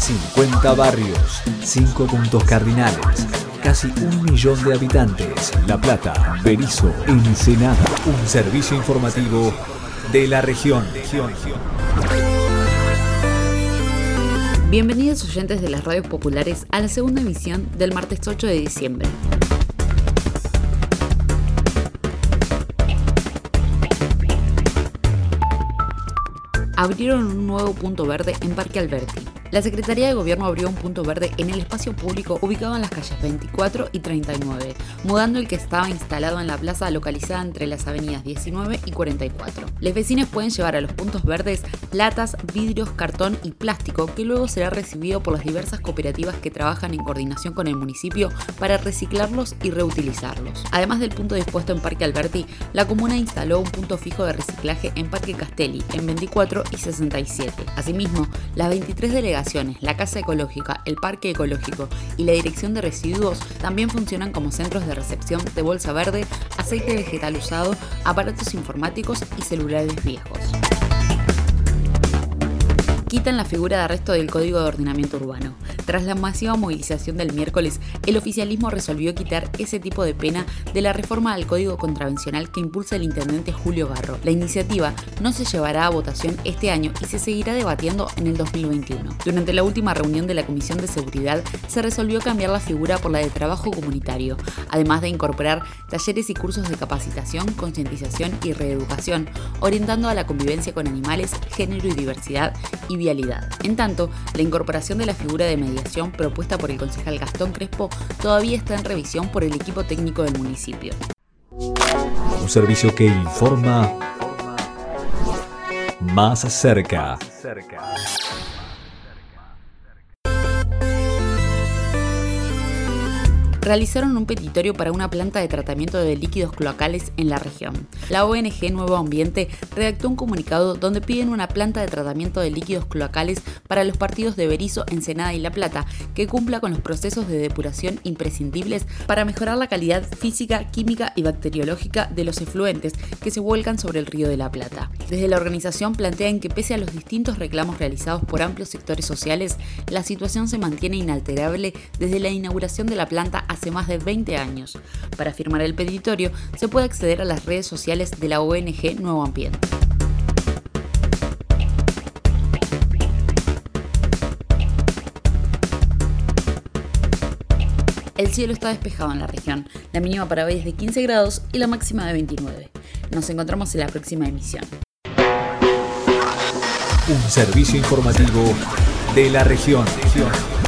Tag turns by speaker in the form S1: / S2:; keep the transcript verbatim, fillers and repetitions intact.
S1: cincuenta barrios, cinco puntos cardinales, casi un millón de habitantes. La Plata, Berisso, Ensenada. Un servicio informativo de la región.
S2: Bienvenidos oyentes de las radios populares a la segunda emisión del martes ocho de diciembre. Abrieron un nuevo punto verde en Parque Alberti. La Secretaría de Gobierno abrió un punto verde en el espacio público ubicado en las calles veinticuatro y treinta y nueve, mudando el que estaba instalado en la plaza localizada entre las avenidas diecinueve y cuarenta y cuatro. Los vecinos pueden llevar a los puntos verdes latas, vidrios, cartón y plástico que luego será recibido por las diversas cooperativas que trabajan en coordinación con el municipio para reciclarlos y reutilizarlos. Además del punto dispuesto en Parque Alberti, la comuna instaló un punto fijo de reciclaje en Parque Castelli, en veinticuatro y sesenta y siete. Asimismo, las veintitrés delegaciones, la Casa Ecológica, el Parque Ecológico y la Dirección de Residuos también funcionan como centros de recepción de bolsa verde, aceite vegetal usado, aparatos informáticos y celulares viejos. Quitan la figura de arresto del Código de Ordenamiento Urbano. Tras la masiva movilización del miércoles, el oficialismo resolvió quitar ese tipo de pena de la reforma al Código Contravencional que impulsa el intendente Julio Garro. La iniciativa no se llevará a votación este año y se seguirá debatiendo en el dos mil veintiuno. Durante la última reunión de la Comisión de Seguridad, se resolvió cambiar la figura por la de trabajo comunitario, además de incorporar talleres y cursos de capacitación, concientización y reeducación, orientando a la convivencia con animales, género y diversidad y vialidad. En tanto, la incorporación de la figura de mediación propuesta por el concejal Gastón Crespo todavía está en revisión por el equipo técnico del municipio.
S1: Un servicio que informa más cerca.
S2: Realizaron un petitorio para una planta de tratamiento de líquidos cloacales en la región. La O N G Nuevo Ambiente redactó un comunicado donde piden una planta de tratamiento de líquidos cloacales para los partidos de Berisso, Ensenada y La Plata, que cumpla con los procesos de depuración imprescindibles para mejorar la calidad física, química y bacteriológica de los efluentes que se vuelcan sobre el río de la Plata. Desde la organización plantean que pese a los distintos reclamos realizados por amplios sectores sociales, la situación se mantiene inalterable desde la inauguración de la planta hace más de veinte años. Para firmar el petitorio se puede acceder a las redes sociales de la O N G Nuevo Ambiente. El cielo está despejado en la región. La mínima para hoy es de quince grados y la máxima de veintinueve. Nos encontramos en la próxima emisión.
S1: Un servicio informativo de la región.